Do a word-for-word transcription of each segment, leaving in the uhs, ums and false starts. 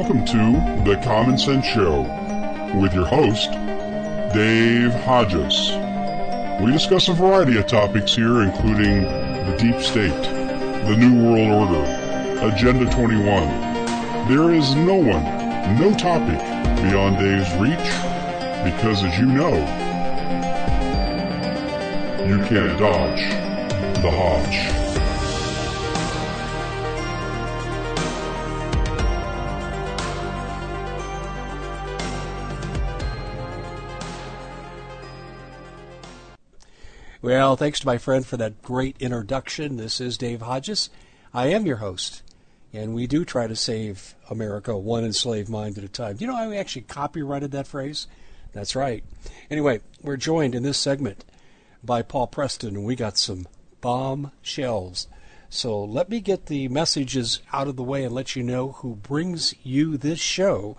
Welcome to The Common Sense Show with your host, Dave Hodges. We discuss a variety of topics here, including the deep state, the New World Order, Agenda twenty-one. There is no one, no topic beyond Dave's reach, because as you know, you can't dodge the Hodge. Well, thanks to my friend for that great introduction. This is Dave Hodges. I am your host, and we do try to save America one enslaved mind at a time. You know, I actually copyrighted that phrase. That's right. Anyway, we're joined in this segment by Paul Preston, and we got some bombshells. So let me get the messages out of the way and let you know who brings you this show.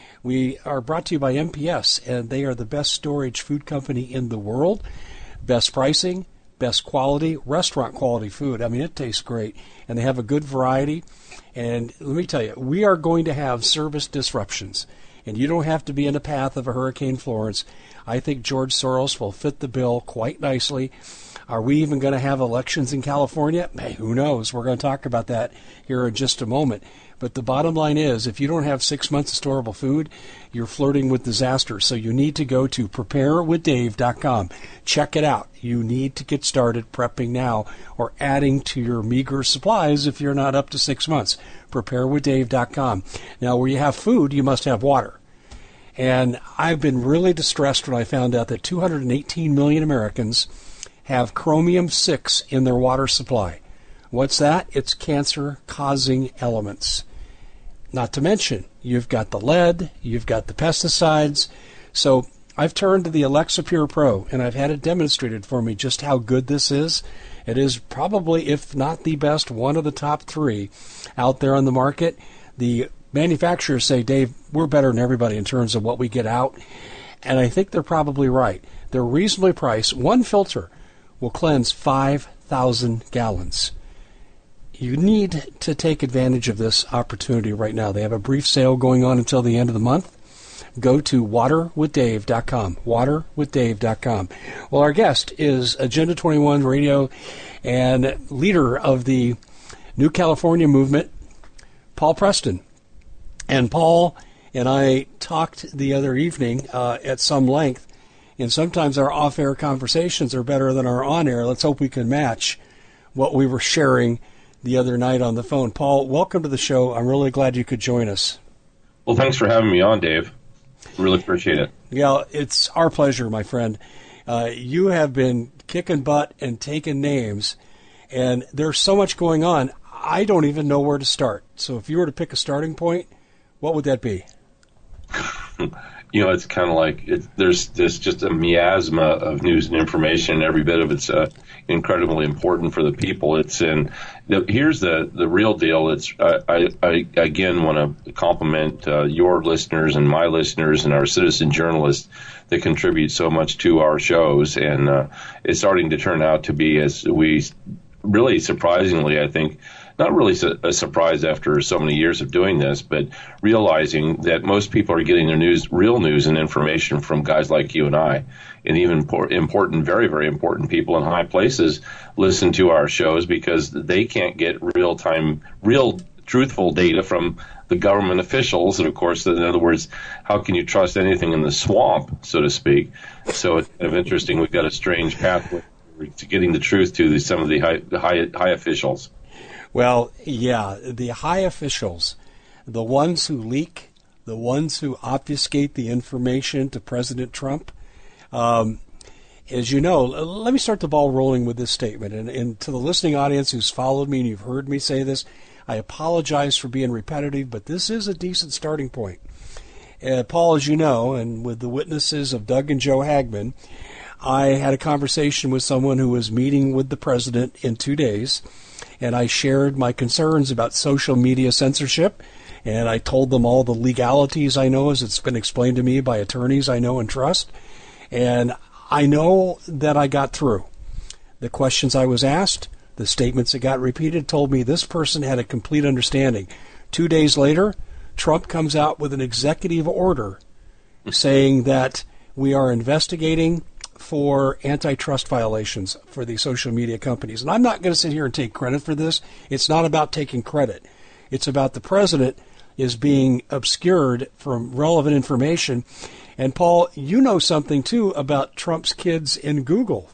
We are brought to you by M P S, and they are the best storage food company in the world. Best pricing, best quality, restaurant quality food. I mean, it tastes great, and they have a good variety. And let me tell you, we are going to have service disruptions, and you don't have to be in the path of a Hurricane Florence. I think George Soros will fit the bill quite nicely. Are we even going to have elections in California? Hey, who knows? We're going to talk about that here in just a moment. But the bottom line is, if you don't have six months of storable food, you're flirting with disaster. So you need to go to prepare with dave dot com. Check it out. You need to get started prepping now or adding to your meager supplies if you're not up to six months. prepare with dave dot com. Now, where you have food, you must have water. And I've been really distressed when I found out that two hundred eighteen million Americans have chromium six in their water supply. What's that? It's cancer-causing elements. Not to mention, you've got the lead, you've got the pesticides. So I've turned to the Alexa Pure Pro, and I've had it demonstrated for me just how good this is. It is probably, if not the best, one of the top three out there on the market. The manufacturers say, Dave, we're better than everybody in terms of what we get out. And I think they're probably right. They're reasonably priced. One filter will cleanse five thousand gallons. You need to take advantage of this opportunity right now. They have a brief sale going on until the end of the month. Go to water with dave dot com, water with dave dot com. Well, our guest is Agenda twenty-one radio and leader of the New California movement, Paul Preston. And Paul and I talked the other evening uh, at some length, and sometimes our off-air conversations are better than our on-air. Let's hope we can match what we were sharing the other night on the phone. Paul, welcome to the show. I'm really glad you could join us. Well, thanks for having me on, Dave. Really appreciate it. Yeah, it's our pleasure, my friend. Uh, you have been kicking butt and taking names, and there's so much going on, I don't even know where to start. So if you were to pick a starting point, what would that be? You know, it's kind of like it, there's there's just a miasma of news and information, and every bit of it's uh, incredibly important for the people. It's in the, here's the the real deal. It's I, I, I again want to compliment uh, your listeners and my listeners and our citizen journalists that contribute so much to our shows, and uh, it's starting to turn out to be, as we really surprisingly, I think. Not really a surprise after so many years of doing this, but realizing that most people are getting their news, real news and information from guys like you and I, and even important, very, very important people in high places listen to our shows because they can't get real time, real truthful data from the government officials. And of course, in other words, how can you trust anything in the swamp, so to speak? So it's kind of interesting. We've got a strange pathway to getting the truth to some of the high, high, high officials. Well, yeah, the high officials, the ones who leak, the ones who obfuscate the information to President Trump. Um, as you know, let me start the ball rolling with this statement. And, and to the listening audience who's followed me and you've heard me say this, I apologize for being repetitive, but this is a decent starting point. Uh, Paul, as you know, and with the witnesses of Doug and Joe Hagman, I had a conversation with someone who was meeting with the president in two days. And I shared my concerns about social media censorship, and I told them all the legalities I know as it's been explained to me by attorneys I know and trust. And I know that I got through. The questions I was asked, the statements that got repeated told me this person had a complete understanding. Two days later, Trump comes out with an executive order saying that we are investigating for antitrust violations for the social media companies. And I'm not going to sit here and take credit for this. It's not about taking credit. It's about the president is being obscured from relevant information. And Paul, you know something too about Trump's kids in Google.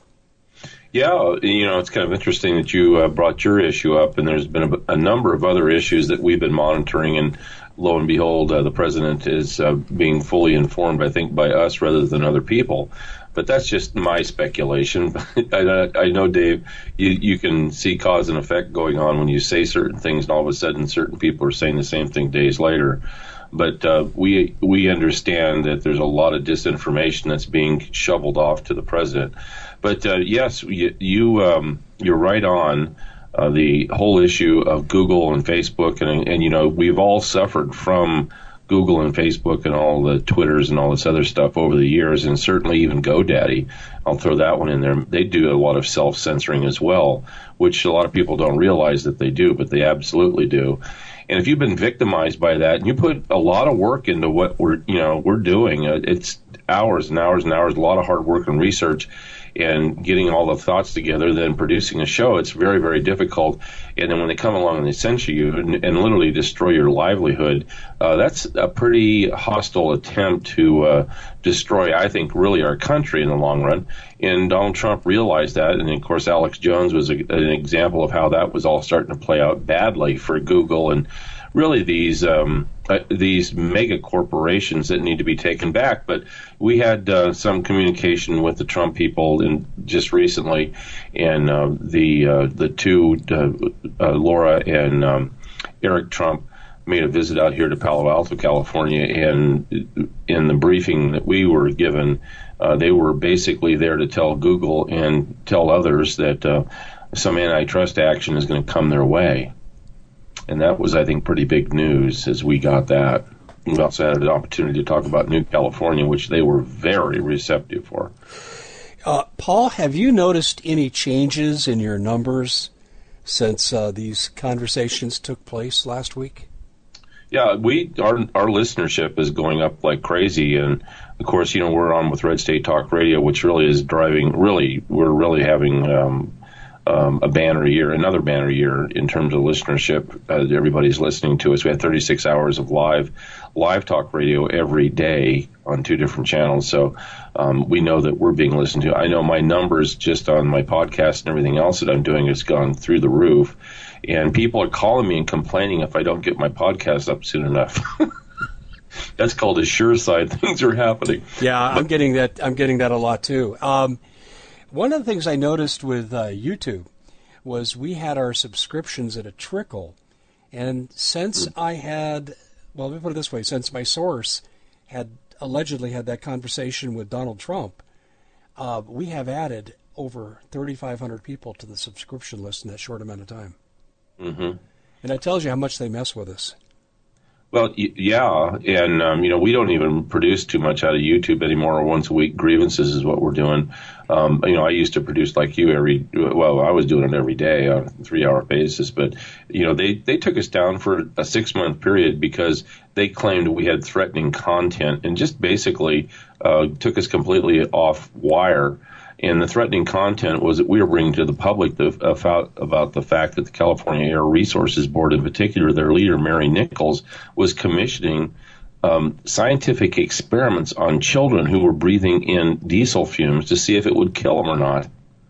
Yeah, you know, it's kind of interesting that you uh, brought your issue up, and there's been a, a number of other issues that we've been monitoring, and lo and behold, uh, the president is uh, being fully informed, I think, by us rather than other people. But that's just my speculation. I, I know, Dave, you, you can see cause and effect going on when you say certain things, and all of a sudden certain people are saying the same thing days later. But uh, we we understand that there's a lot of disinformation that's being shoveled off to the president. But uh, yes, you, you um, you're right on uh, the whole issue of Google and Facebook, and and you know we've all suffered from Google and Facebook and all the Twitters and all this other stuff over the years, and certainly even GoDaddy. I'll throw that one in there. They do a lot of self-censoring as well, which a lot of people don't realize that they do, but they absolutely do. And if you've been victimized by that, and you put a lot of work into what we're, you know, we're doing, uh, it's hours and hours and hours, a lot of hard work and research, and getting all the thoughts together, then producing a show, it's very, very difficult. And then when they come along and they censor you and, and literally destroy your livelihood, uh, that's a pretty hostile attempt to uh, destroy, I think, really our country in the long run. And Donald Trump realized that. And, of course, Alex Jones was a, an example of how that was all starting to play out badly for Google and really these um, uh, these mega corporations that need to be taken back. But we had uh, some communication with the Trump people in, just recently, and uh, the uh, the two, uh, uh, Laura and um, Eric Trump, made a visit out here to Palo Alto, California, and in the briefing that we were given, uh, they were basically there to tell Google and tell others that uh, some antitrust action is going to come their way. And that was, I think, pretty big news as we got that. We also had an opportunity to talk about New California, which they were very receptive for. Uh, Paul, have you noticed any changes in your numbers since uh, these conversations took place last week? Yeah, we our our listenership is going up like crazy, and of course, you know, we're on with Red State Talk Radio, which really is driving. Really, we're really having um, um, a banner year, another banner year in terms of listenership. Uh, everybody's listening to us. We had thirty-six hours of live live talk radio every day on two different channels, so um, we know that we're being listened to. I know my numbers just on my podcast and everything else that I'm doing has gone through the roof. And people are calling me and complaining if I don't get my podcast up soon enough. That's called a sure sign things are happening. Yeah, I'm getting that. I'm getting that a lot too. Um, one of the things I noticed with uh, YouTube was we had our subscriptions at a trickle, and since I had, well, let me put it this way: since my source had allegedly had that conversation with Donald Trump, uh, we have added over thirty-five hundred people to the subscription list in that short amount of time. Mm-hmm. And that tells you how much they mess with us. Well, yeah, and um, you know, we don't even produce too much out of YouTube anymore. Once a week grievances is what we're doing. Um, you know, I used to produce like you every. Well, I was doing it every day on a three-hour basis, but you know, they they took us down for a six-month period because they claimed we had threatening content and just basically uh, took us completely off wire. And the threatening content was that we were bringing to the public the, about, about the fact that the California Air Resources Board, in particular, their leader, Mary Nichols, was commissioning um, scientific experiments on children who were breathing in diesel fumes to see if it would kill them or not.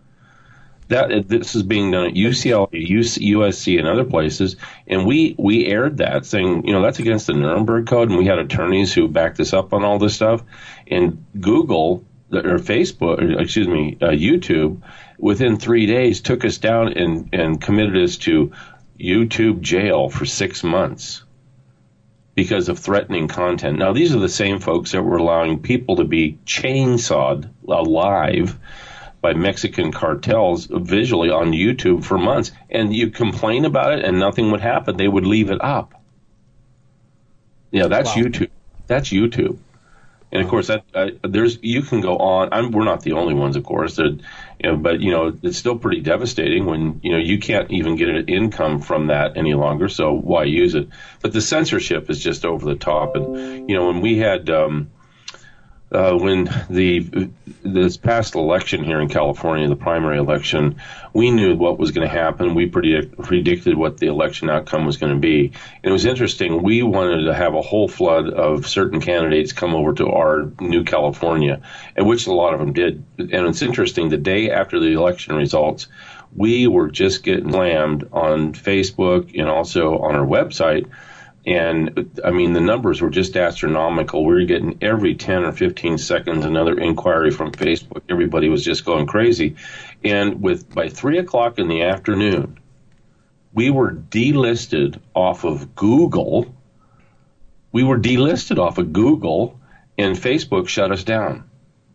That this is being done at U C L A, U S C, and other places, and we we aired that, saying, you know, that's against the Nuremberg Code, and we had attorneys who backed us up on all this stuff, and Google or Facebook, or excuse me, uh, YouTube, within three days took us down and, and committed us to YouTube jail for six months because of threatening content. Now, these are the same folks that were allowing people to be chainsawed alive by Mexican cartels visually on YouTube for months. And you complain about it and nothing would happen. They would leave it up. Yeah, that's wow. YouTube. That's YouTube. And of course, that uh, there's you can go on. I'm, we're not the only ones, of course. You know, but you know, it's still pretty devastating when you know you can't even get an income from that any longer. So why use it? But the censorship is just over the top. And you know, when we had um, uh, when the this past election here in California, the primary election, we knew what was going to happen. We predict, predicted what the election outcome was going to be. And it was interesting. We wanted to have a whole flood of certain candidates come over to our new California, and which a lot of them did. And it's interesting, the day after the election results, we were just getting slammed on Facebook and also on our website. And, I mean, the numbers were just astronomical. We were getting every ten or fifteen seconds another inquiry from Facebook. Everybody was just going crazy. And with by three o'clock in the afternoon, we were delisted off of Google. We were delisted off of Google, and Facebook shut us down.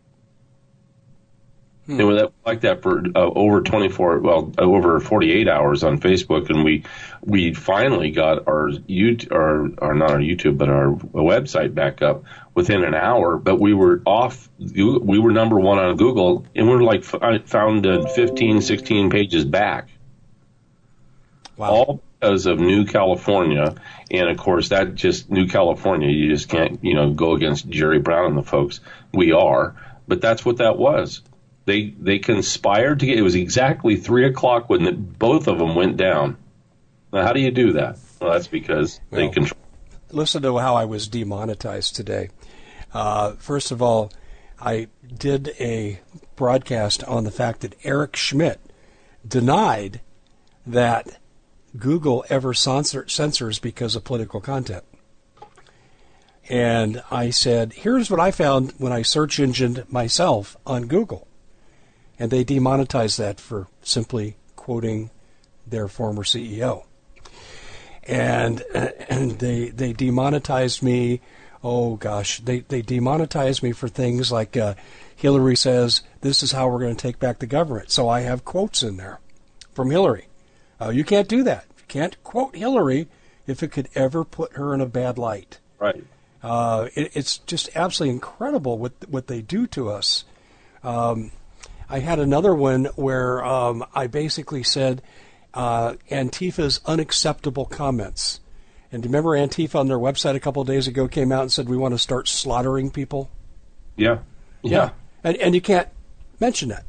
Hmm. It was like that for uh, over twenty-four, well, over forty-eight hours on Facebook, and we we finally got our YouTube, our, our not our YouTube, but our website back up within an hour. But we were off. We were number one on Google, and we're like found fifteen, sixteen pages back. Wow! All because of New California, and of course that just New California. You just can't, you know, go against Jerry Brown and the folks. We are, but that's what that was. They they conspired to get. It was exactly three o'clock when the, both of them went down. Now, how do you do that? Well, that's because well, they control. Listen to how I was demonetized today. Uh, first of all, I did a broadcast on the fact that Eric Schmidt denied that Google ever censor, censors because of political content. And I said, here's what I found when I search engined myself on Google. And they demonetized that for simply quoting their former C E O. And and they they demonetized me. Oh gosh, they they demonetized me for things like uh, Hillary says this is how we're going to take back the government. So I have quotes in there from Hillary. Uh, you can't do that. You can't quote Hillary if it could ever put her in a bad light. Right. Uh, it, it's just absolutely incredible what what they do to us. Um, I had another one where um, I basically said uh, Antifa's unacceptable comments. And do you remember Antifa on their website a couple of days ago came out and said we want to start slaughtering people? Yeah. Yeah. yeah. And, and you can't mention that.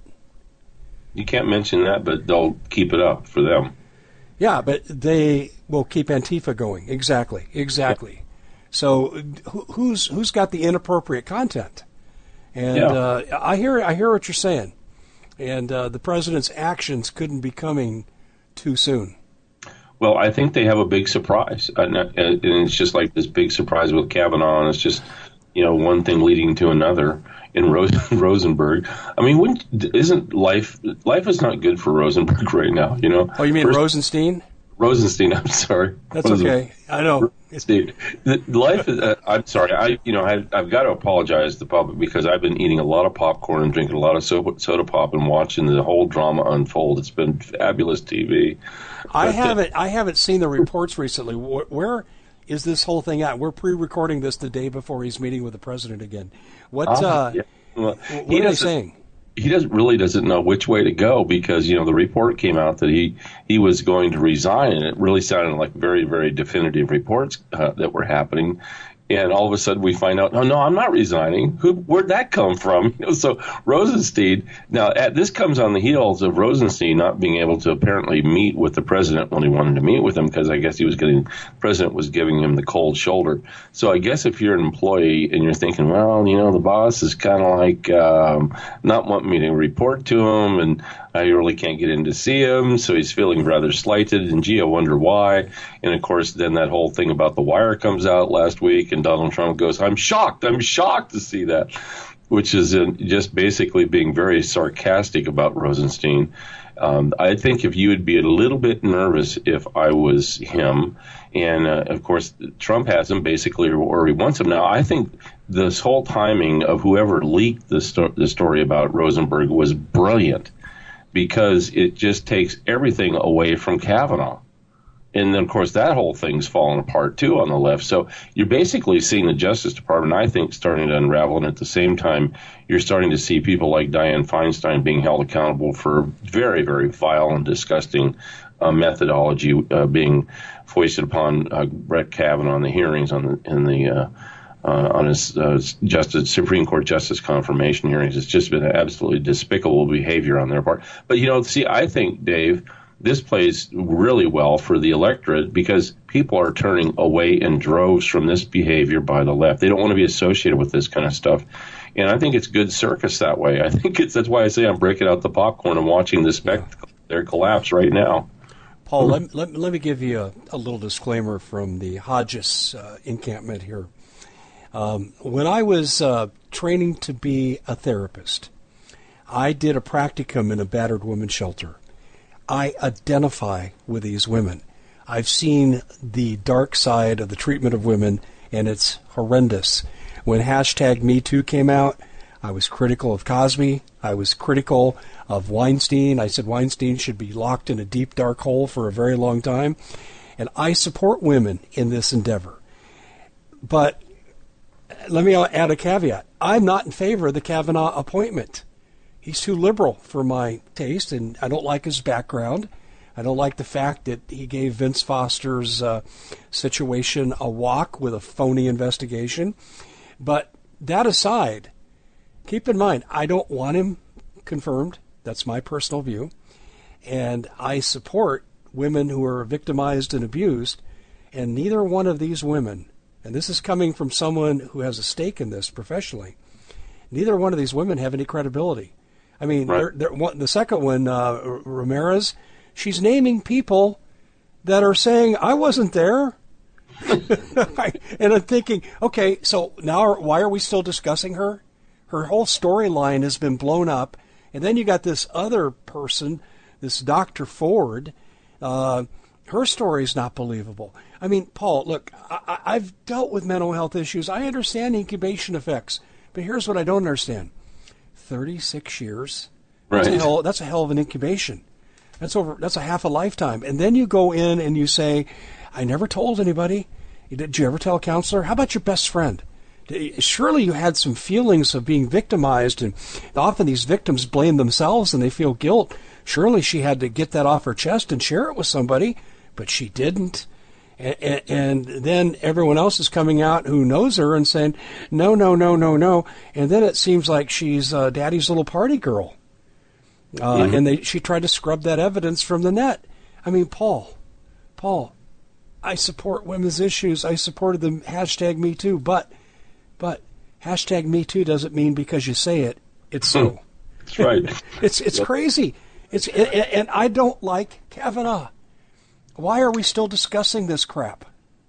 You can't mention that, but they'll keep it up for them. Yeah, but they will keep Antifa going. Exactly. Exactly. Yeah. So who, who's who's got the inappropriate content? And yeah. uh, I hear I hear what you're saying. And uh, the president's actions couldn't be coming too soon. Well, I think they have a big surprise. And it's just like this big surprise with Kavanaugh. And it's just, you know, one thing leading to another in Rose, Rosenberg. I mean, wouldn't, isn't life, life is not good for Rosenberg right now, you know? Oh, you mean First, Rosenstein? Rosenstein, I'm sorry. That's okay. I know. Steve, the life is, uh, I'm sorry, I, you know, I, I've got to apologize to the public because I've been eating a lot of popcorn and drinking a lot of soda, soda pop and watching the whole drama unfold. It's been fabulous T V. I but, haven't, uh, I haven't seen the reports recently. Where, where is this whole thing at? We're pre-recording this the day before he's meeting with the president again. What, uh, uh yeah. well, what are they saying? He doesn't really doesn't know which way to go because, you know, the report came out that he, he was going to resign, and it really sounded like very, very definitive reports uh, that were happening. And all of a sudden we find out, oh, no, I'm not resigning. Who, where'd that come from? You know, so Rosenstein, now at, this comes on the heels of Rosenstein not being able to apparently meet with the president when he wanted to meet with him because I guess he was getting, the president was giving him the cold shoulder. So I guess if you're an employee and you're thinking, well, you know, the boss is kind of like um, not wanting me to report to him and I really can't get in to see him, so he's feeling rather slighted, and gee, I wonder why. And, of course, then that whole thing about the wire comes out last week, and Donald Trump goes, I'm shocked, I'm shocked to see that, which is in just basically being very sarcastic about Rosenstein. Um, I think if you would be a little bit nervous if I was him, and, uh, of course, Trump has him basically where he wants him. Now, I think this whole timing of whoever leaked the, sto- the story about Rosenberg was brilliant, because it just takes everything away from Kavanaugh. And then, of course, that whole thing's fallen apart, too, on the left. So you're basically seeing the Justice Department, I think, starting to unravel. And at the same time, you're starting to see people like Dianne Feinstein being held accountable for very, very vile and disgusting uh, methodology uh, being foisted upon uh, Brett Kavanaugh in the hearings on the, in the uh, uh, on his uh, Justice Supreme Court Justice confirmation hearings. It's just been absolutely despicable behavior on their part. But, you know, see, I think, Dave, this plays really well for the electorate because people are turning away in droves from this behavior by the left. They don't want to be associated with this kind of stuff. And I think it's good circus that way. I think it's that's why I say I'm breaking out the popcorn and watching the spectacle there collapse right now. Paul, let, let, let me give you a, a little disclaimer from the Hodges uh, encampment here. Um, when I was uh, training to be a therapist, I did a practicum in a battered women's shelter. I identify with these women. I've seen the dark side of the treatment of women, and it's horrendous. When hashtag Me Too came out, I was critical of Cosby. I was critical of Weinstein. I said Weinstein should be locked in a deep, dark hole for a very long time. And I support women in this endeavor. But let me add a caveat. I'm not in favor of the Kavanaugh appointment. He's too liberal for my taste, and I don't like his background. I don't like the fact that he gave Vince Foster's uh, situation a walk with a phony investigation. But that aside, keep in mind, I don't want him confirmed. That's my personal view. And I support women who are victimized and abused, and neither one of these women, and this is coming from someone who has a stake in this professionally, neither one of these women have any credibility. I mean, right. they're, they're, one, the second one, uh, Ramirez, she's naming people that are saying, I wasn't there. And I'm thinking, okay, so now why are we still discussing her? Her whole storyline has been blown up. And then you got this other person, this Doctor Ford. Uh, her story is not believable. I mean, Paul, look, I, I've dealt with mental health issues. I understand incubation effects. But here's what I don't understand. thirty-six years. That's, right. a hell, that's a hell of an incubation. That's over. That's a half a lifetime. And then you go in and you say, I never told anybody. Did you ever tell a counselor? How about your best friend? Surely you had some feelings of being victimized, and often these victims blame themselves and they feel guilt. Surely she had to get that off her chest and share it with somebody, but she didn't. And, and then everyone else is coming out who knows her and saying, no, no, no, no, no. And then it seems like she's uh, daddy's little party girl. Uh, mm-hmm. And they, she tried to scrub that evidence from the net. I mean, Paul, Paul, I support women's issues. I supported the hashtag Me Too, but, but hashtag Me Too doesn't mean because you say it, it's so. That's right. it's it's yep. crazy. It's and I don't like Kavanaugh. Why are we still discussing this crap?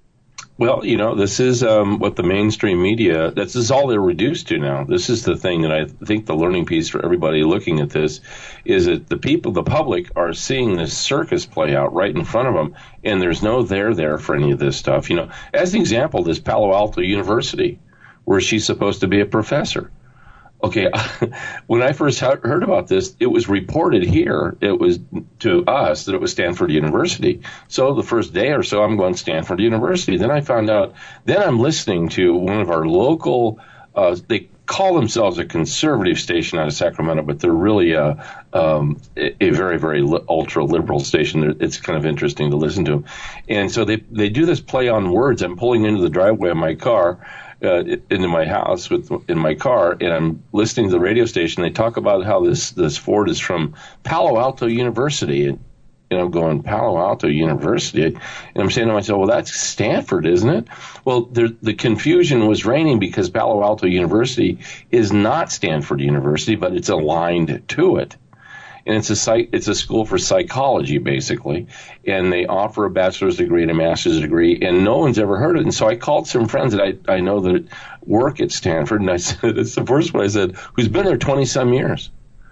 Well, you know, this is um, what the mainstream media, this is all they're reduced to now. This is the thing that I think the learning piece for everybody looking at this is that the people, the public, are seeing this circus play out right in front of them, and there's no there there for any of this stuff. You know, as an example, this Palo Alto University, where she's supposed to be a professor. Okay, when I first heard about this, it was reported here, it was to us that it was Stanford University. So the first day or so, I'm going Stanford University. Then I found out, then I'm listening to one of our local, uh, they call themselves a conservative station out of Sacramento, but they're really a, um, a very, very li- ultra-liberal station. It's kind of interesting to listen to them. And so they, they do this play on words. I'm pulling into the driveway of my car. Uh, into my house with in my car, and I'm listening to the radio station. They talk about how this this Ford is from Palo Alto University, and, and I'm going Palo Alto University, and I'm saying to myself, well, that's Stanford, isn't it? Well, there, the confusion was reigning because Palo Alto University is not Stanford University, but it's aligned to it. And it's a psych, it's a school for psychology, basically, and they offer a bachelor's degree and a master's degree, and no one's ever heard of it. And so I called some friends that I, I know that work at Stanford, and I said, it's the first one I said, who's been there twenty-some years.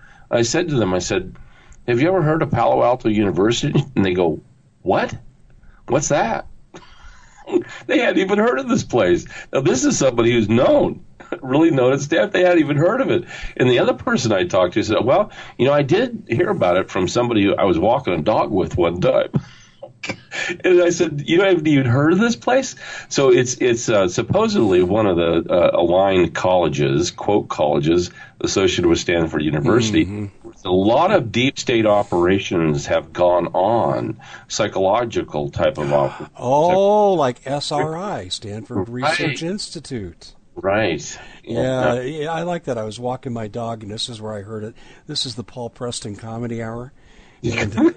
I said to them, I said, have you ever heard of Palo Alto University? And they go, what? What's that? They hadn't even heard of this place. Now, this is somebody who's known. Really known at Stanford. They hadn't even heard of it. And the other person I talked to said, well, you know, I did hear about it from somebody who I was walking a dog with one time. And I said, you haven't even heard of this place? So it's it's uh, supposedly one of the uh, aligned colleges, quote colleges, associated with Stanford University. Mm-hmm. A lot of deep state operations have gone on, psychological type of operations. Oh, like S R I, Stanford Right. Research Institute. Right. Yeah, yeah, I like that. I was walking my dog, and this is where I heard it. This is the Paul Preston Comedy Hour. And,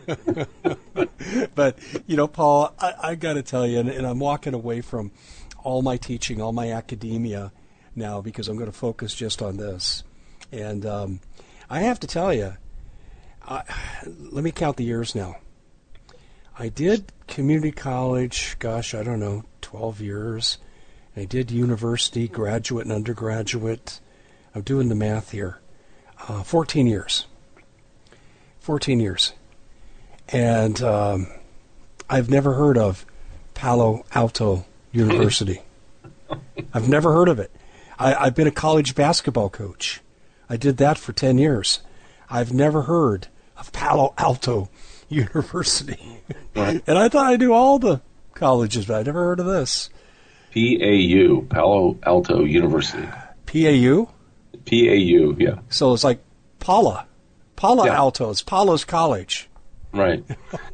but, you know, Paul, I, I got to tell you, and, and I'm walking away from all my teaching, all my academia now, because I'm going to focus just on this. And um, I have to tell you, I, let me count the years now. I did community college, gosh, I don't know, twelve years. I did university, graduate and undergraduate. I'm doing the math here. Uh, fourteen years. fourteen years. And um, I've never heard of Palo Alto University. I've never heard of it. I, I've been a college basketball coach. I did that for ten years. I've never heard of Palo Alto University. Right. And I thought I knew all the colleges, but I never heard of this. P A U, Palo Alto University. P A U? P A U, yeah. So it's like Pala. Palo Yeah. Alto. It's Palo's College. Right.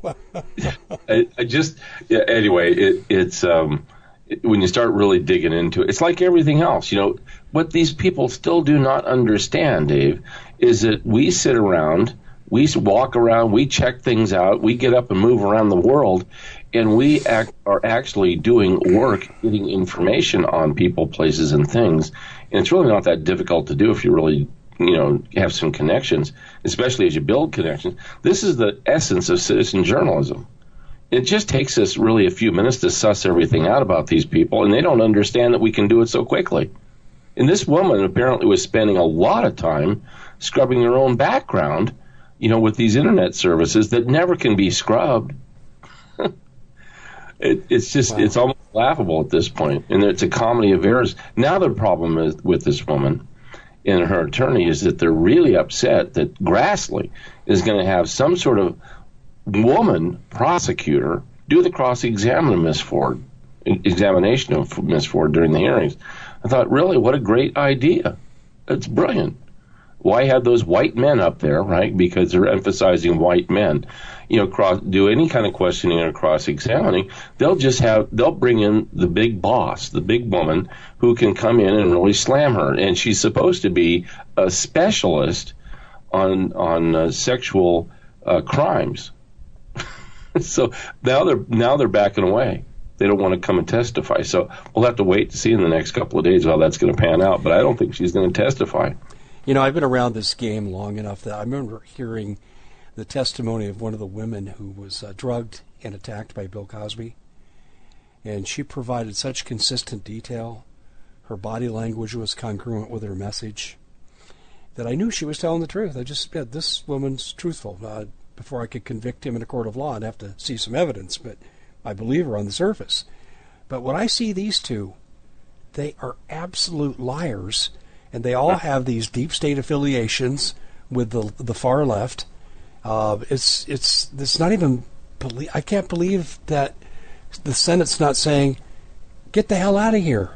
I, I just, yeah, anyway, it, it's, um, it, when you start really digging into it, it's like everything else. You know, what these people still do not understand, Dave, is that we sit around, we walk around, we check things out, we get up and move around the world, and we act, are actually doing work, getting information on people, places, and things. And it's really not that difficult to do if you really, you know, have some connections, especially as you build connections. This is the essence of citizen journalism. It just takes us really a few minutes to suss everything out about these people, and they don't understand that we can do it so quickly. And this woman apparently was spending a lot of time scrubbing her own background, you know, with these internet services that never can be scrubbed. it, it's just, wow. It's almost laughable at this point, and it's a comedy of errors. Now the problem is with this woman and her attorney is that they're really upset that Grassley is going to have some sort of woman prosecutor do the cross-examine of Miss Ford, examination of Miss Ford during the hearings. I thought, really, what a great idea. It's brilliant. Why have those white men up there, right? Because they're emphasizing white men. You know, cross, do any kind of questioning or cross-examining. They'll just have, they'll bring in the big boss, the big woman, who can come in and really slam her. And she's supposed to be a specialist on on uh, sexual uh, crimes. So now they're now they're backing away. They don't want to come and testify. So we'll have to wait to see in the next couple of days how that's going to pan out. But I don't think she's going to testify. You know, I've been around this game long enough that I remember hearing the testimony of one of the women who was uh, drugged and attacked by Bill Cosby. And she provided such consistent detail. Her body language was congruent with her message that I knew she was telling the truth. I just said, this woman's truthful. Uh, before I could convict him in a court of law, I'd have to see some evidence, but I believe her on the surface. But when I see these two, they are absolute liars, and they all have these deep state affiliations with the the far left. Uh, it's it's it's not even belie- I can't believe that the Senate's not saying, "Get the hell out of here."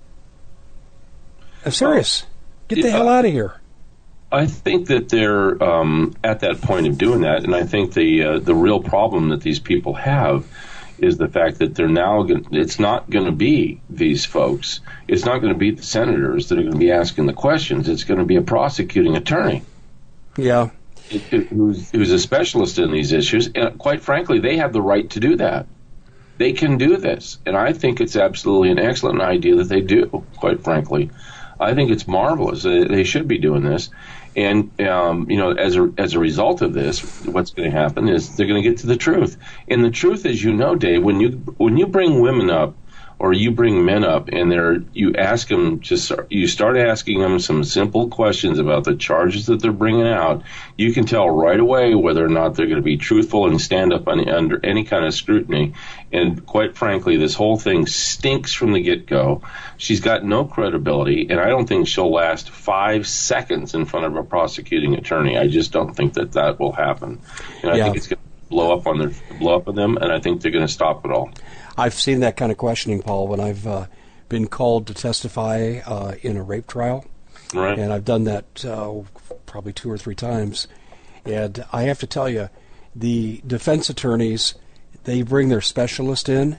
I'm serious. Get the yeah. hell out of here. I think that they're um, at that point of doing that, and I think the uh, the real problem that these people have is the fact that they're now going. It's not going to be these folks. It's not going to be the senators that are going to be asking the questions. It's going to be a prosecuting attorney. Yeah, it, it, who's who's a specialist in these issues, and quite frankly, they have the right to do that. They can do this, and I think it's absolutely an excellent idea that they do. Quite frankly, I think it's marvelous. They, they should be doing this. And, um, you know, as a, as a result of this, what's going to happen is they're going to get to the truth. And the truth is, you know, Dave, when you when you bring women up or you bring men up and they're, you ask them, just you start asking them some simple questions about the charges that they're bringing out, you can tell right away whether or not they're going to be truthful and stand up on, under any kind of scrutiny. And quite frankly, this whole thing stinks from the get-go. She's got no credibility, and I don't think she'll last five seconds in front of a prosecuting attorney. I just don't think that that will happen. And I yeah. think it's going to blow up on their blow up on them, and I think they're going to stop it all. I've seen that kind of questioning, Paul, when I've uh, been called to testify uh, in a rape trial. Right. And I've done that uh, probably two or three times. And I have to tell you, the defense attorneys, they bring their specialist in,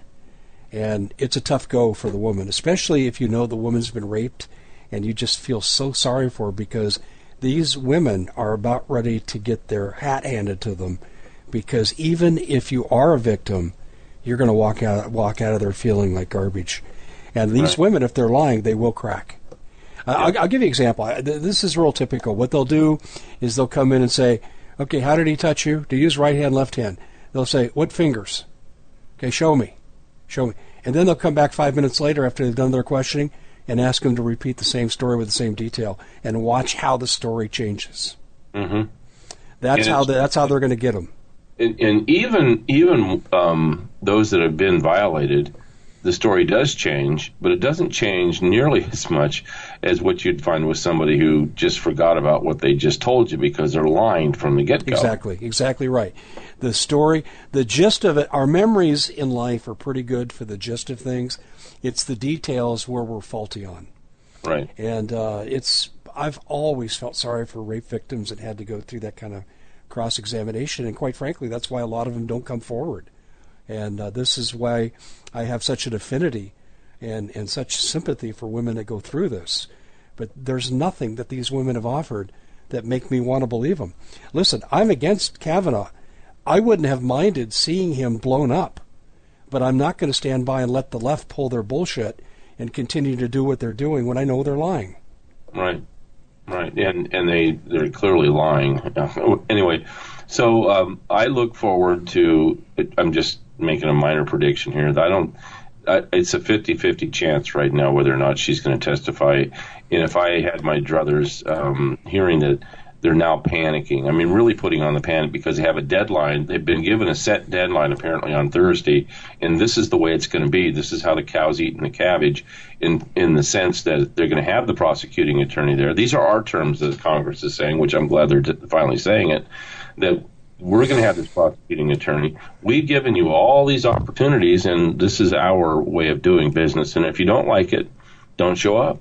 and it's a tough go for the woman, especially if you know the woman's been raped, and you just feel so sorry for her because these women are about ready to get their hat handed to them, because even if you are a victim, you're going to walk out walk out of there feeling like garbage. And these right. women, if they're lying, they will crack. Uh, I'll, I'll give you an example. This is real typical. What they'll do is they'll come in and say, okay, how did he touch you? Do you use right hand, left hand? They'll say, what fingers? Okay, show me. Show me. And then they'll come back five minutes later after they've done their questioning and ask them to repeat the same story with the same detail and watch how the story changes. Mm-hmm. That's how the, that's how they're going to get them. And, and even even um, those that have been violated, the story does change, but it doesn't change nearly as much as what you'd find with somebody who just forgot about what they just told you because they're lying from the get-go. Exactly, exactly right. The story, the gist of it, our memories in life are pretty good for the gist of things. It's the details where we're faulty on. Right. And uh, it's I've always felt sorry for rape victims that had to go through that kind of cross-examination, and quite frankly, that's why a lot of them don't come forward. And uh, this is why I have such an affinity and, and such sympathy for women that go through this. But there's nothing that these women have offered that make me want to believe them. Listen, I'm against Kavanaugh. I wouldn't have minded seeing him blown up, but I'm not going to stand by and let the left pull their bullshit and continue to do what they're doing when I know they're lying. Right, right, and and they they're clearly lying. Anyway, so um, I look forward to. I'm just making a minor prediction here. That I don't. I, it's a fifty-fifty chance right now whether or not she's going to testify. And if I had my druthers um, hearing that they're now panicking, I mean, really putting on the panic because they have a deadline. They've been given a set deadline apparently on Thursday, and this is the way it's going to be. This is how the cow's eating the cabbage, in in the sense that they're going to have the prosecuting attorney there. These are our terms that Congress is saying, which I'm glad they're t- finally saying it, that we're going to have this prosecuting attorney. We've given you all these opportunities, and this is our way of doing business. And if you don't like it, don't show up.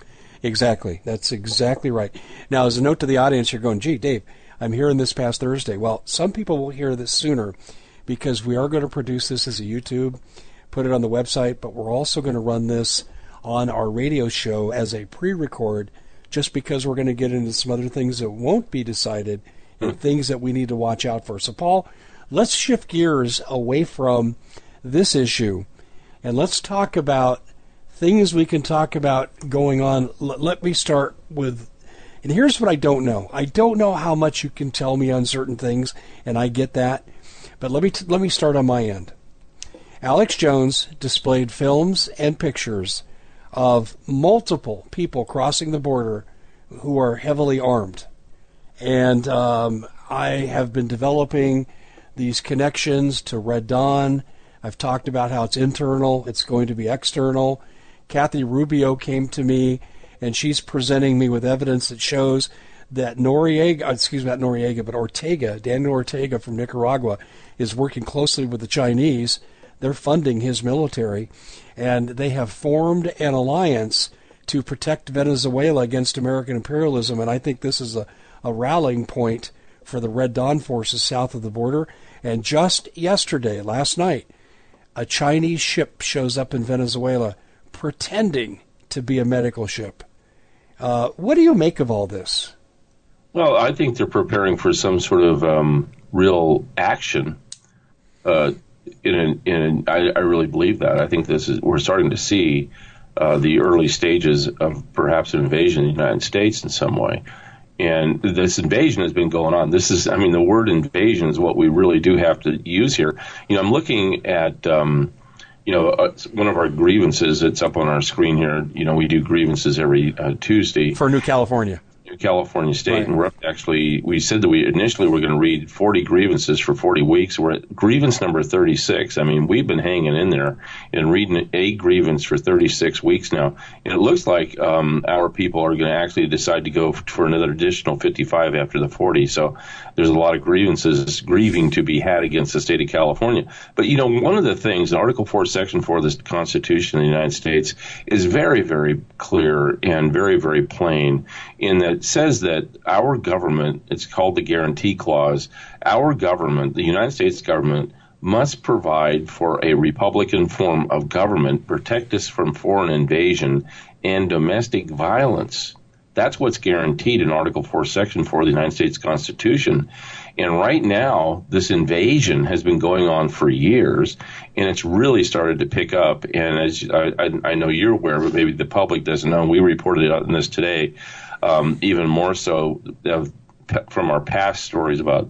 Exactly. That's exactly right. Now, as a note to the audience, you're going, gee, Dave, I'm hearing this past Thursday. Well, some people will hear this sooner because we are going to produce this as a YouTube, put it on the website, but we're also going to run this on our radio show as a pre-record just because we're going to get into some other things that won't be decided and things that we need to watch out for. So, Paul, let's shift gears away from this issue, and let's talk about things we can talk about going on. L- let me start with, and here's what I don't know. I don't know how much you can tell me on certain things, and I get that, but let me t- let me start on my end. Alex Jones displayed films and pictures of multiple people crossing the border who are heavily armed. And um, I have been developing these connections to Red Dawn. I've talked about how it's internal. It's going to be external. Kathy Rubio came to me, and she's presenting me with evidence that shows that Noriega, excuse me, not Noriega, but Ortega, Daniel Ortega from Nicaragua, is working closely with the Chinese. They're funding his military, and they have formed an alliance to protect Venezuela against American imperialism, and I think this is a a rallying point for the Red Dawn forces south of the border. And just yesterday, last night, a Chinese ship shows up in Venezuela pretending to be a medical ship. Uh, what do you make of all this? Well, I think they're preparing for some sort of um, real action. Uh, in, an, in an, I, I really believe that. I think this is we're starting to see uh, the early stages of perhaps an invasion of the United States in some way. And this invasion has been going on. This is, I mean, the word invasion is what we really do have to use here. You know, I'm looking at, um, you know, uh, one of our grievances. It's up on our screen here. You know, we do grievances every uh, Tuesday. For New California. California State, right. and we're up actually, we said that we initially were going to read forty grievances for forty weeks. We're at grievance number thirty-six. I mean, we've been hanging in there and reading a grievance for thirty-six weeks now. And it looks like um, our people are going to actually decide to go for another additional fifty-five after the forty. So there's a lot of grievances, grieving to be had against the state of California. But, you know, one of the things, Article four, Section four of the Constitution of the United States is very, very clear and very, very plain in that it says that our government, it's called the Guarantee Clause, our government, the United States government, must provide for a Republican form of government, protect us from foreign invasion and domestic violence. That's what's guaranteed in Article four, Section four of the United States Constitution. And right now, this invasion has been going on for years, and it's really started to pick up. And as I, I, I know you're aware, but maybe the public doesn't know, we reported on this today, um, even more so uh, from our past stories about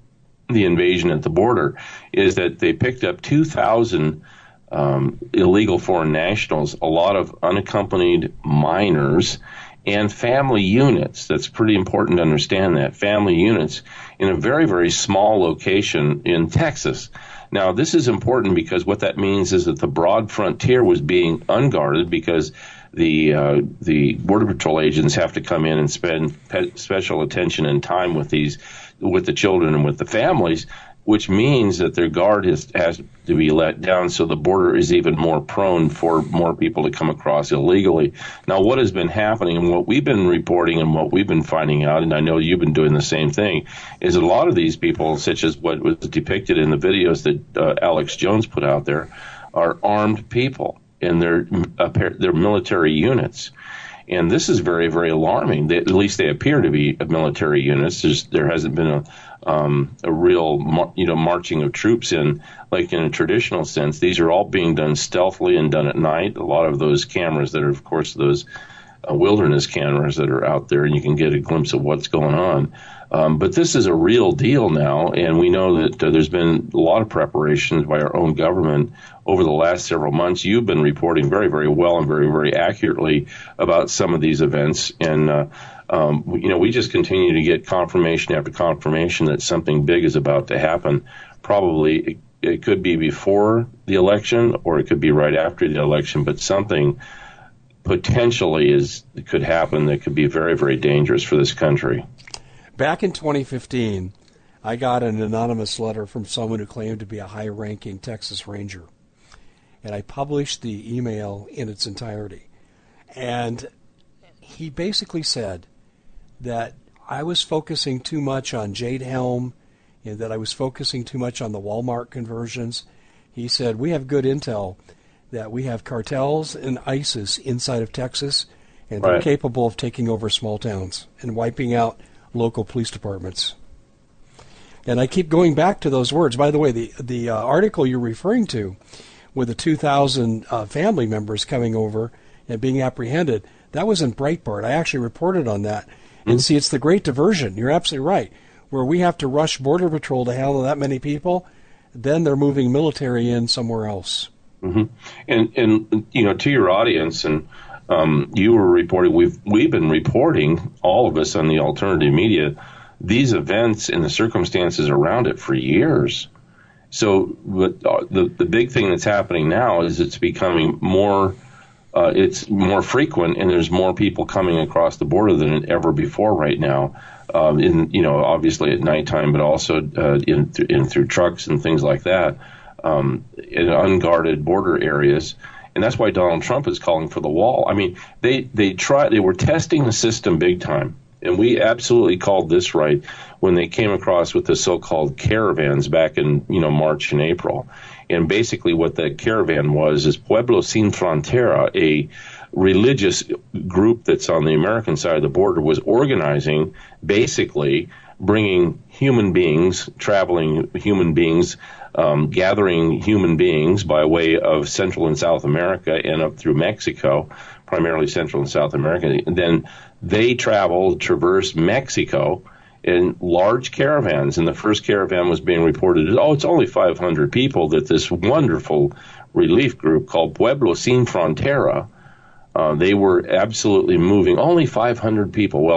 the invasion at the border, is that they picked up two thousand um, illegal foreign nationals, a lot of unaccompanied minors, and family units. That's pretty important to understand that. Family units in a very, very small location in Texas. Now, this is important because what that means is that the broad frontier was being unguarded because the uh, the Border Patrol agents have to come in and spend pe- special attention and time with these, with the children and with the families, which means that their guard has, has to be let down, so the border is even more prone for more people to come across illegally. Now, what has been happening and what we've been reporting and what we've been finding out, and I know you've been doing the same thing, is a lot of these people, such as what was depicted in the videos that uh, Alex Jones put out there, are armed people, and they're, uh, they're military units. And this is very, very alarming. They, at least they appear to be military units. There's, there hasn't been a um, a real, mar- you know, marching of troops in, like in a traditional sense. These are all being done stealthily and done at night. A lot of those cameras that are, of course, those uh, wilderness cameras that are out there, and you can get a glimpse of what's going on. Um, but this is a real deal now, and we know that uh, there's been a lot of preparations by our own government over the last several months. You've been reporting very, very well and very, very accurately about some of these events, and uh, um, you know, we just continue to get confirmation after confirmation that something big is about to happen. Probably it, it could be before the election, or it could be right after the election, but something potentially is could happen that could be very, very dangerous for this country. Back in twenty fifteen, I got an anonymous letter from someone who claimed to be a high-ranking Texas Ranger, and I published the email in its entirety. And he basically said that I was focusing too much on Jade Helm and that I was focusing too much on the Walmart conversions. He said, we have good intel that we have cartels and ISIS inside of Texas, and they're right. capable of taking over small towns and wiping out local police departments. And I keep going back to those words. By the way, the the uh, article you're referring to with the two thousand uh, family members coming over and being apprehended, that was in Breitbart. I actually reported on that. Mm-hmm. And see, it's the great diversion. You're absolutely right. Where we have to rush Border Patrol to handle that many people, then they're moving military in somewhere else. Mm-hmm. And, and, you know, to your audience, and um, you were reporting, we've, we've been reporting, all of us on the alternative media, these events and the circumstances around it for years. So but, uh, the, the big thing that's happening now is it's becoming more, uh, it's more frequent, and there's more people coming across the border than ever before right now. Um, in, you know, obviously at nighttime, but also uh, in, th- in through trucks and things like that. Um, in unguarded border areas, and that's why Donald Trump is calling for the wall. I mean, they they try they were testing the system big time, and we absolutely called this right when they came across with the so-called caravans back in you know March and April. And basically, what the caravan was is Pueblo Sin Frontera, a religious group that's on the American side of the border, was organizing, basically bringing human beings, traveling human beings. Um, gathering human beings by way of Central and South America and up through Mexico, primarily Central and South America. And then they traveled, traversed Mexico in large caravans. And the first caravan was being reported as, oh, it's only five hundred people, that this wonderful relief group called Pueblo Sin Frontera, uh, they were absolutely moving. Only five hundred people. Well,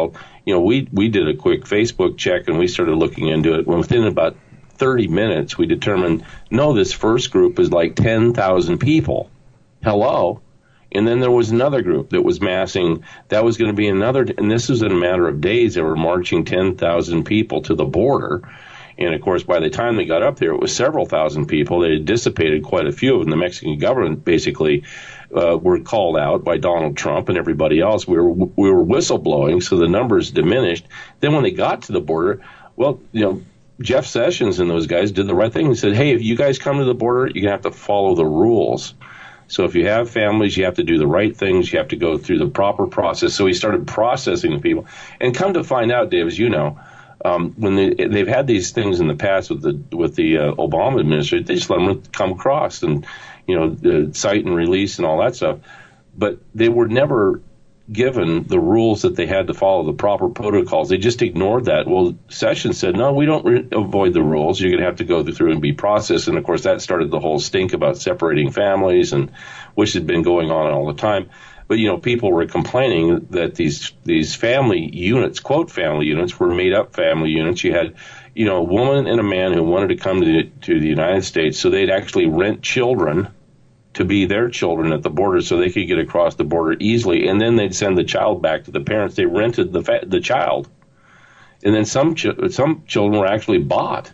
you know, we, we did a quick Facebook check and we started looking into it. When within about thirty minutes, we determined, no, this first group is like ten thousand people. Hello. And then there was another group that was massing. That was going to be another, and this was in a matter of days. They were marching ten thousand people to the border. And, of course, by the time they got up there, it was several thousand people. They had dissipated quite a few of them. The Mexican government basically uh, were called out by Donald Trump and everybody else. We were, we were whistleblowing, so the numbers diminished. Then when they got to the border, well, you know, Jeff Sessions and those guys did the right thing and said, hey, if you guys come to the border, you're going to have to follow the rules. So if you have families, you have to do the right things. You have to go through the proper process. So he started processing the people. And come to find out, Dave, as you know, um, when they, they've had these things in the past with the with the uh, Obama administration, they just let them come across and, you know, the cite and release and all that stuff. But they were never given the rules that they had to follow, the proper protocols. They just ignored that. Well, Sessions said, no, we don't re- avoid the rules. You're going to have to go through and be processed. And, of course, that started the whole stink about separating families, and which had been going on all the time. But, you know, people were complaining that these these family units, quote, family units, were made-up family units. You had, you know, a woman and a man who wanted to come to the, to the United States, so they'd actually rent children to be their children at the border so they could get across the border easily, and then they'd send the child back to the parents. They rented the fa- the child. And then some ch- some children were actually bought.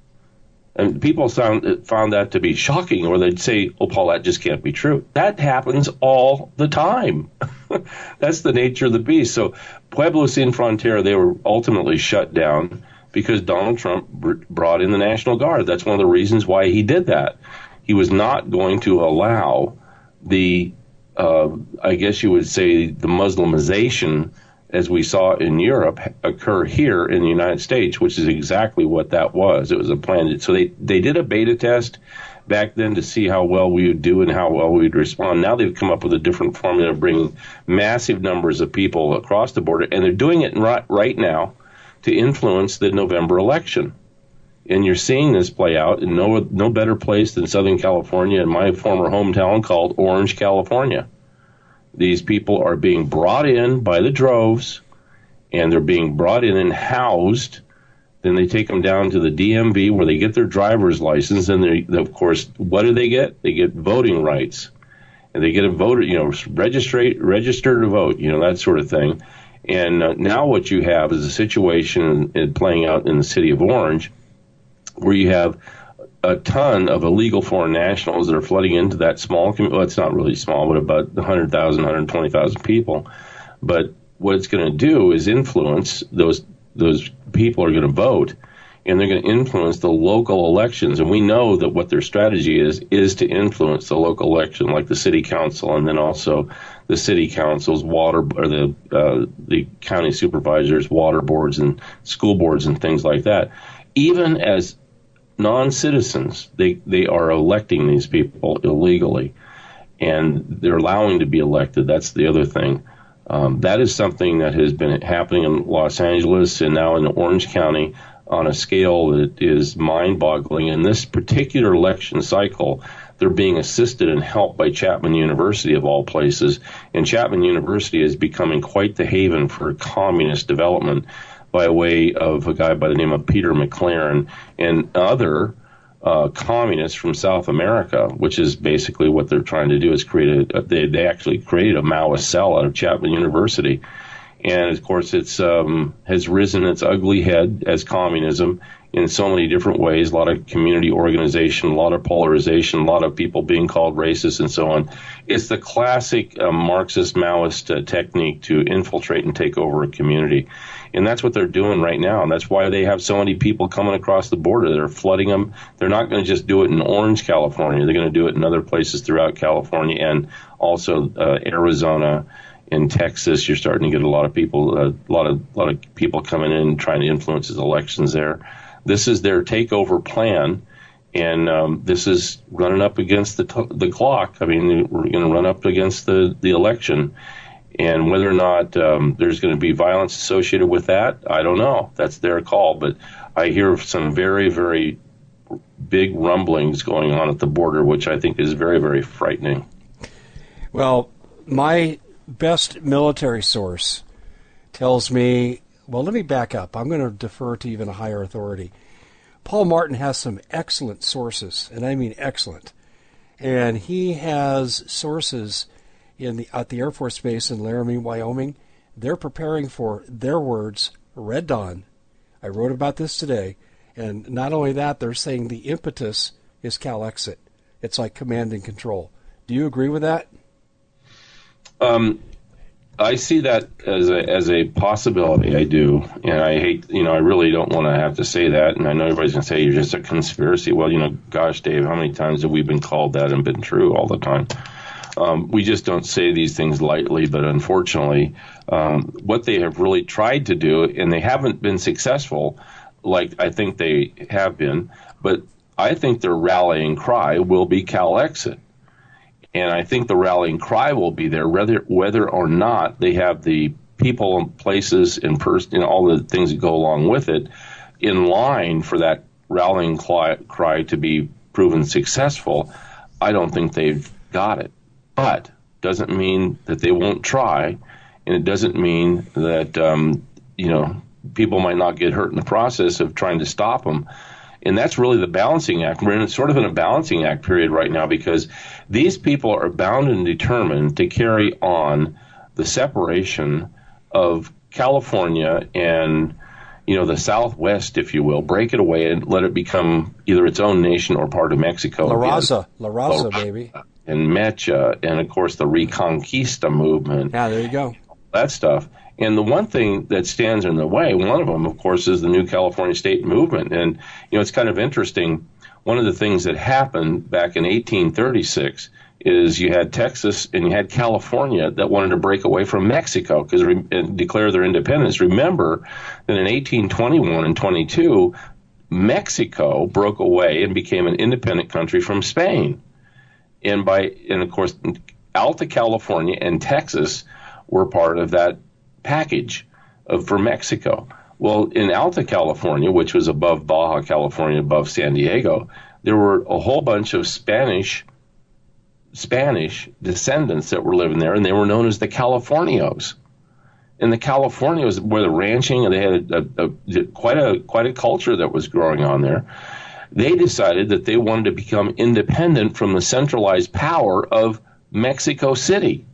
And people found, found that to be shocking, or they'd say, oh, Paul, that just can't be true. That happens all the time. That's the nature of the beast. So Pueblo Sin Frontera, they were ultimately shut down because Donald Trump br- brought in the National Guard. That's one of the reasons why he did that. He was not going to allow the, uh, I guess you would say, the Muslimization, as we saw in Europe, occur here in the United States, which is exactly what that was. It was a plan. So they, they did a beta test back then to see how well we would do and how well we would respond. Now they've come up with a different formula of bringing massive numbers of people across the border, and they're doing it right, right now to influence the November election. And you're seeing this play out in no no better place than Southern California and my former hometown called Orange, California. These people are being brought in by the droves, and they're being brought in and housed. Then they take them down to the D M V where they get their driver's license. And they, of course, what do they get? They get voting rights. And they get a voter, you know, register, register to vote, you know, that sort of thing. And uh, now what you have is a situation uh, playing out in the city of Orange, where you have a ton of illegal foreign nationals that are flooding into that small community. Well, it's not really small, but about one hundred thousand, one hundred twenty thousand people. But what it's going to do is influence those those people are going to vote, and they're going to influence the local elections. And we know that what their strategy is, is to influence the local election, like the city council, and then also the city councils, water, or the uh, the county supervisors, water boards, and school boards, and things like that. Even as non-citizens, they, they are electing these people illegally, and they're allowing to be elected. That's the other thing. Um, that is something that has been happening in Los Angeles and now in Orange County on a scale that is mind-boggling. In this particular election cycle, they're being assisted and helped by Chapman University, of all places. And Chapman University is becoming quite the haven for communist development by way of a guy by the name of Peter McLaren and other uh, communists from South America, which is basically what they're trying to do is create a, they, they actually created a Maoist cell out of Chapman University. And, of course, it's um, has risen its ugly head as communism in so many different ways, a lot of community organization, a lot of polarization, a lot of people being called racist and so on. It's the classic uh, Marxist Maoist uh, technique to infiltrate and take over a community. And that's what they're doing right now. And that's why they have so many people coming across the border. They're flooding them. They're not going to just do it in Orange, California. They're going to do it in other places throughout California and also uh, Arizona. In Texas, you're starting to get a lot of people, a lot of a lot of people coming in and trying to influence his elections there. This is their takeover plan, and um, this is running up against the t- the clock. I mean, we're going to run up against the, the election, and whether or not um, there's going to be violence associated with that, I don't know. That's their call, but I hear some very, very big rumblings going on at the border, which I think is very, very frightening. Well, my best military source tells me Well, let me back up. I'm going to defer to even a higher authority. Paul Martin has some excellent sources, and I mean excellent. And he has sources in the at the Air Force Base in Laramie, Wyoming. They're preparing for, their words, Red Dawn. I wrote about this today. And not only that, they're saying the impetus is CalExit. It's like command and control. Do you agree with that? Um, I see that as a as a possibility. I do, and I hate, you know, I really don't want to have to say that. And I know everybody's going to say you're just a conspiracy. Well, you know, gosh, Dave, how many times have we been called that and been true all the time? Um, we just don't say these things lightly. But unfortunately, um, what they have really tried to do, and they haven't been successful, like I think they have been. But I think their rallying cry will be CalExit. And I think the rallying cry will be there, whether whether or not they have the people and places and person, and all the things that go along with it, in line for that rallying cry to be proven successful. I don't think they've got it, but doesn't mean that they won't try, and it doesn't mean that um, you know people might not get hurt in the process of trying to stop them. And that's really the balancing act. We're in sort of in a balancing act period right now because these people are bound and determined to carry on the separation of California and, you know, the Southwest, if you will, break it away and let it become either its own nation or part of Mexico. La Raza, La Raza, baby. And Mecha, and of course the Reconquista movement. Yeah, there you go. That stuff. And the one thing that stands in the way, one of them, of course, is the new California state movement. And, you know, it's kind of interesting. One of the things that happened back in eighteen thirty-six is you had Texas and you had California that wanted to break away from Mexico because re- and declare their independence. Remember that in eighteen twenty-one and twenty-two, Mexico broke away and became an independent country from Spain. And by and of course, Alta California and Texas were part of that package of, for Mexico. Well, in Alta California, which was above Baja California, above San Diego, there were a whole bunch of Spanish Spanish descendants that were living there, and they were known as the Californios. And the Californios were the ranching, and they had a, a, a, quite a quite a culture that was growing on there. They decided that they wanted to become independent from the centralized power of Mexico City.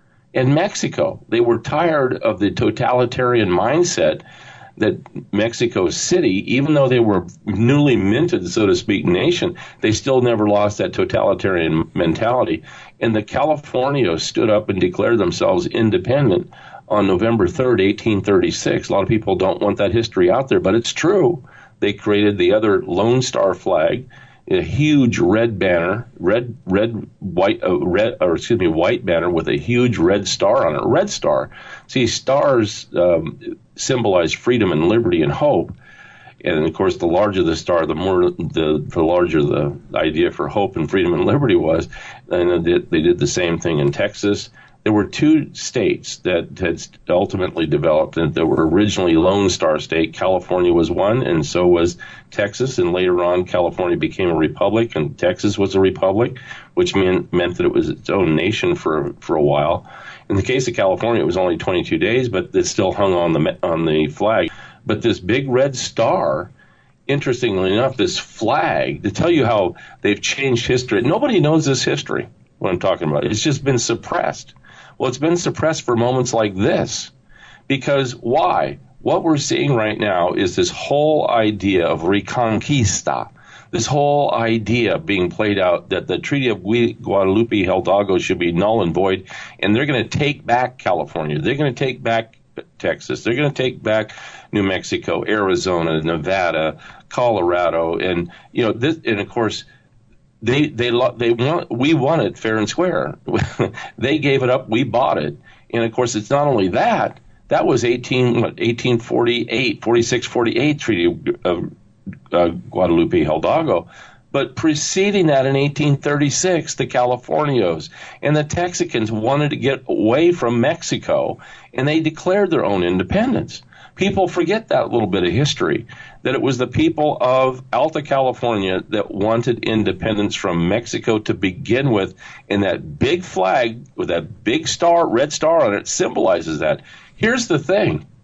In Mexico, they were tired of the totalitarian mindset that Mexico City, even though they were newly minted, so to speak, nation, they still never lost that totalitarian mentality. And the Californios stood up and declared themselves independent on November third, eighteen thirty-six. A lot of people don't want that history out there, but it's true. They created the other Lone Star flag, a huge red banner, red, red, white, uh, red, or excuse me, white banner with a huge red star on it. Red star. See, stars um, symbolize freedom and liberty and hope. And of course, the larger the star, the more the, the larger the idea for hope and freedom and liberty was. And they, they did the same thing in Texas. There were two states that had ultimately developed and that were originally Lone Star state. California was one, and so was Texas. And later on, California became a republic, and Texas was a republic, which meant meant that it was its own nation for for a while. In the case of California, it was only twenty-two days, but it still hung on the on the flag. But this big red star, interestingly enough, this flag, to tell you how they've changed history. Nobody knows this history, what I'm talking about. It's just been suppressed. Well, it's been suppressed for moments like this. Because why? What we're seeing right now is this whole idea of Reconquista, this whole idea being played out that the Treaty of Guadalupe Hidalgo should be null and void, and they're going to take back California. They're going to take back Texas. They're going to take back New Mexico, Arizona, Nevada, Colorado, and you know this. And of course, they they they want we won it fair and square. They gave it up. We bought it. And of course, it's not only that. That was eighteen what eighteen forty-eight, forty-six, forty-eight Treaty of uh, Guadalupe Hidalgo. But preceding that in eighteen thirty-six, the Californios and the Texicans wanted to get away from Mexico, and they declared their own independence. People forget that little bit of history, that it was the people of Alta California that wanted independence from Mexico to begin with, and that big flag with that big star, red star on it, symbolizes that. Here's the thing.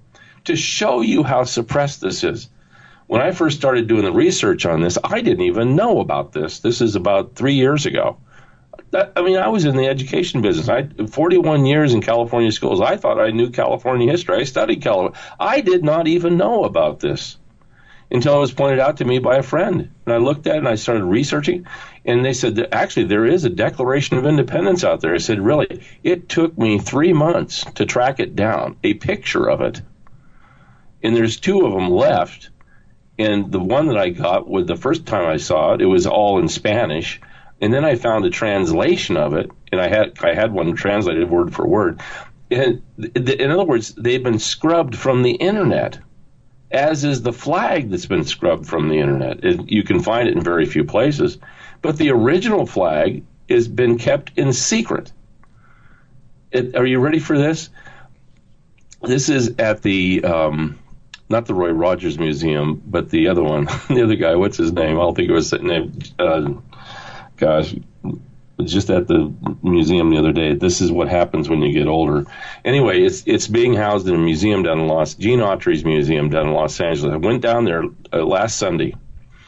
to show you how suppressed this is. When I first started doing the research on this, I didn't even know about this. This is about three years ago. That, I mean, I was in the education business. I forty-one years in California schools. I thought I knew California history. I studied California. I did not even know about this until it was pointed out to me by a friend. And I looked at it and I started researching. And they said that actually there is a Declaration of Independence out there. I said, really? It took me three months to track it down, a picture of it. And there's two of them left. And the one that I got was the first time I saw it, it was all in Spanish. And then I found a translation of it, and I had I had one translated word for word. And in other words, they've been scrubbed from the internet, as is the flag that's been scrubbed from the internet. It, you can find it in very few places, but the original flag has been kept in secret. It, are you ready for this? This is at the um, not the Roy Rogers Museum, but the other one, the other guy. What's his name? I'll think it was named. Uh, Gosh, just at the museum the other day. This is what happens when you get older. Anyway, it's it's being housed in a museum down in Los Gene Autry's museum down in Los Angeles. I went down there uh, last Sunday.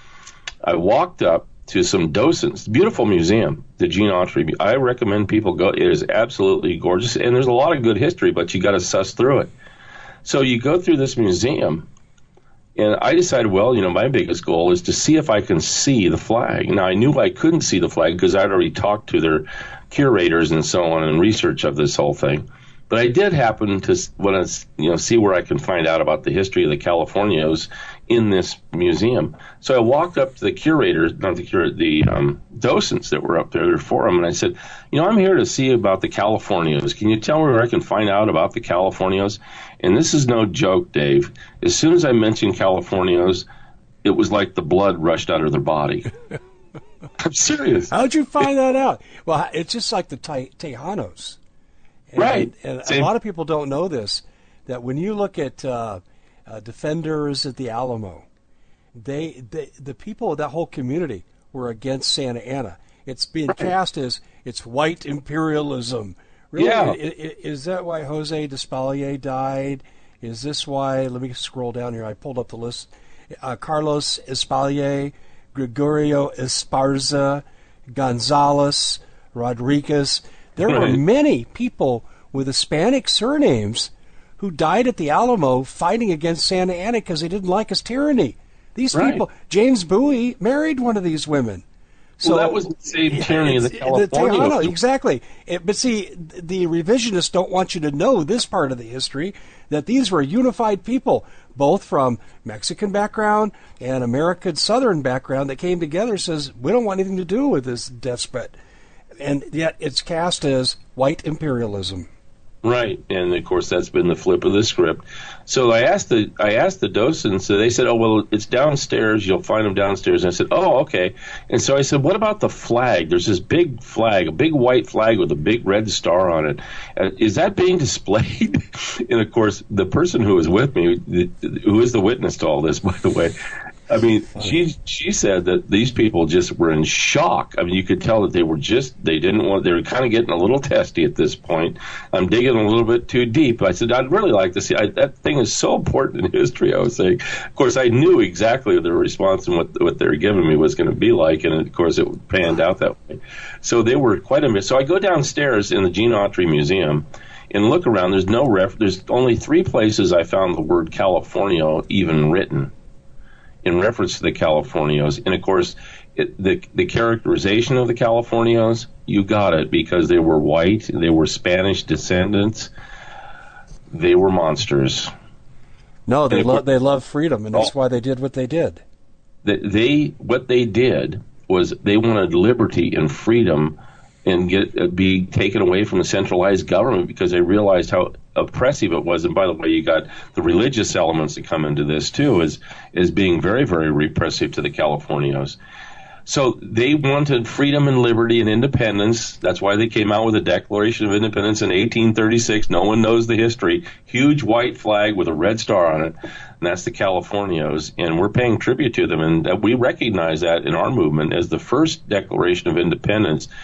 I walked up to some docents. Beautiful museum, the Gene Autry. I recommend people go. It is absolutely gorgeous, and there's a lot of good history, but you got to suss through it. So you go through this museum. And I decided, well, you know, my biggest goal is to see if I can see the flag. Now, I knew I couldn't see the flag because I'd already talked to their curators and so on and research of this whole thing. But I did happen to want to, you know, see where I can find out about the history of the Californios in this museum. So I walked up to the curators, not the curator, the um, docents that were up there, there were four of them, and I said, you know, I'm here to see about the Californios. Can you tell me where I can find out about the Californios? And this is no joke, Dave. As soon as I mentioned Californios, it was like the blood rushed out of their body. I'm serious. How'd you find that out? Well, it's just like the Te- Tejanos. And, right. And a lot of people don't know this, that when you look at uh, uh, defenders at the Alamo, they, they the people of that whole community were against Santa Anna. It's being right. cast as it's white imperialism. Really? Yeah. Is that why Jose Despalier died? Is this why, let me scroll down here, I pulled up the list, uh, Carlos Espalier, Gregorio Esparza, Gonzalez, Rodriguez. There right. were many people with Hispanic surnames who died at the Alamo fighting against Santa Anna because they didn't like his tyranny. These right. people, James Bowie married one of these women. So well, that was the same tyranny of the California. The, exactly. It, but see, the revisionists don't want you to know this part of the history, that these were unified people, both from Mexican background and American Southern background that came together, says, we don't want anything to do with this despot. And yet it's cast as white imperialism. Right, and of course that's been the flip of the script. So I asked the I asked the docents, so they said, "Oh well, it's downstairs. You'll find them downstairs." And I said, "Oh, okay." And so I said, "What about the flag? There's this big flag, a big white flag with a big red star on it. Uh, is that being displayed?" And of course, the person who was with me, who is the witness to all this, by the way, I mean, she she said that these people just were in shock. I mean, you could tell that they were just, they didn't want, they were kind of getting a little testy at this point. I'm digging a little bit too deep. I said, I'd really like to see, I, that thing is so important in history, I was saying. Of course, I knew exactly what their response and what, what they were giving me was going to be like, and of course, it panned out that way. So they were quite a miss. So I go downstairs in the Gene Autry Museum and look around. There's no ref, there's only three places I found the word California even written in reference to the Californios. And of course, it, the the characterization of the Californios, you got it, because they were white, they were Spanish descendants, they were monsters. No, they love they love freedom, and that's why they did what they did. They, they what they did was they wanted liberty and freedom and get uh, be taken away from the centralized government, because they realized how oppressive it was. And by the way, you got the religious elements that come into this too, as as being very, very repressive to the Californios. So they wanted freedom and liberty and independence. That's why they came out with a Declaration of Independence in eighteen thirty-six. No one knows the history. Huge white flag with a red star on it. And that's the Californios. And we're paying tribute to them. And we recognize that in our movement as the first Declaration of Independence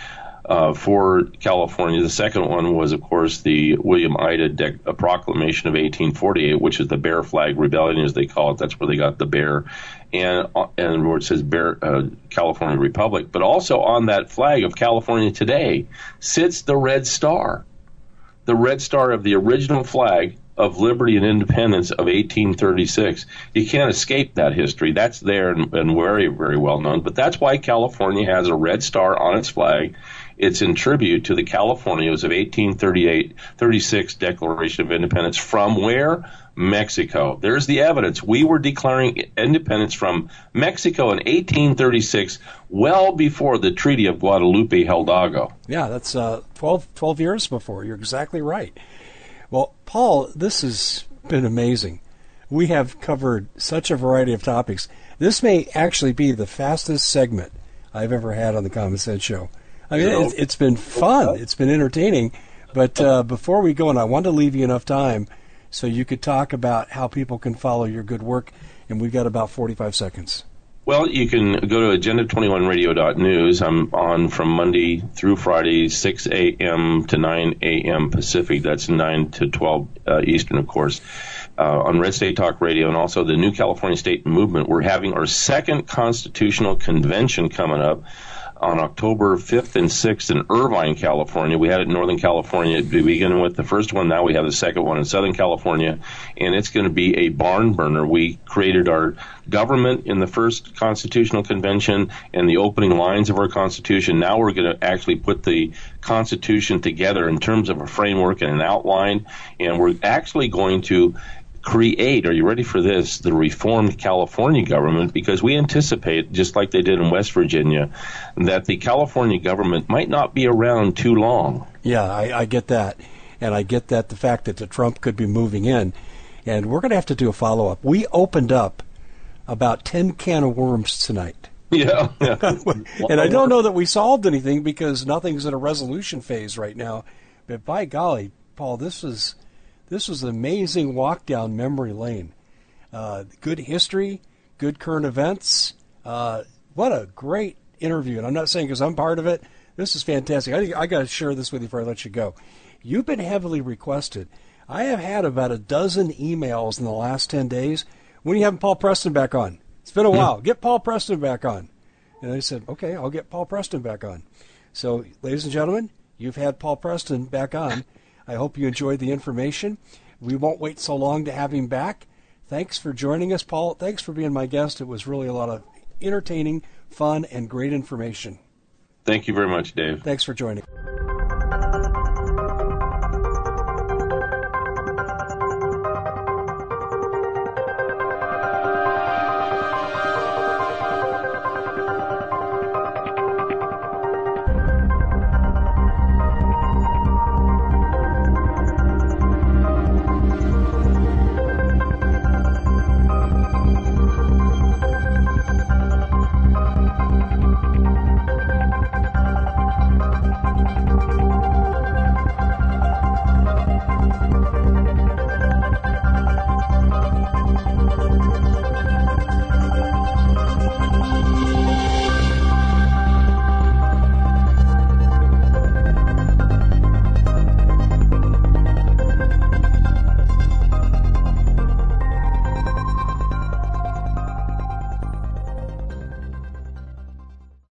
uh, for California. The second one was, of course, the William Ida De- a Proclamation of eighteen forty-eight, which is the Bear Flag Rebellion, as they call it. That's where they got the bear, and uh, and where it says Bear uh, California Republic. But also on that flag of California today sits the Red Star, the Red Star of the original flag of liberty and independence of eighteen thirty-six. You can't escape that history. That's there and, and very, very well known. But that's why California has a red star on its flag. It's in tribute to the Californios of eighteen thirty-eight, thirty-six Declaration of Independence from where? Mexico. There's the evidence. We were declaring independence from Mexico in eighteen thirty-six, well before the Treaty of Guadalupe Hidalgo. Yeah, that's uh, twelve, twelve years before. You're exactly right. Well, Paul, this has been amazing. We have covered such a variety of topics. This may actually be the fastest segment I've ever had on the Common Sense Show. I mean, it's, it's been fun. It's been entertaining. But uh, before we go, and I want to leave you enough time so you could talk about how people can follow your good work, and we've got about forty-five seconds. Well, you can go to agenda twenty-one radio dot news. I'm on from Monday through Friday, six a.m. to nine a.m. Pacific. That's nine to twelve uh, Eastern, of course, uh, on Red State Talk Radio, and also the New California State Movement. We're having our second constitutional convention coming up on October fifth and sixth in Irvine, California. We had it in Northern California beginning with the first one. Now we have the second one in Southern California, and it's going to be a barn burner. We created our government in the first constitutional convention and the opening lines of our Constitution. Now we're going to actually put the Constitution together in terms of a framework and an outline, and we're actually going to create, are you ready for this, the reformed California government, because we anticipate, just like they did in West Virginia, that the California government might not be around too long. Yeah, I, I get that. And I get that the fact that the Trump could be moving in. And we're going to have to do a follow-up. We opened up about ten can of worms tonight. Yeah. yeah. And I don't know that we solved anything because nothing's in a resolution phase right now. But by golly, Paul, this was... This was an amazing walk down memory lane. Uh, good history, good current events. Uh, what a great interview. And I'm not saying because I'm part of it. This is fantastic. I, I got to share this with you before I let you go. You've been heavily requested. I have had about a dozen emails in the last ten days. When are you having Paul Preston back on? It's been a while. Get Paul Preston back on. And I said, okay, I'll get Paul Preston back on. So, ladies and gentlemen, you've had Paul Preston back on. I hope you enjoyed the information. We won't wait so long to have him back. Thanks for joining us, Paul. Thanks for being my guest. It was really a lot of entertaining, fun, and great information. Thank you very much, Dave. Thanks for joining.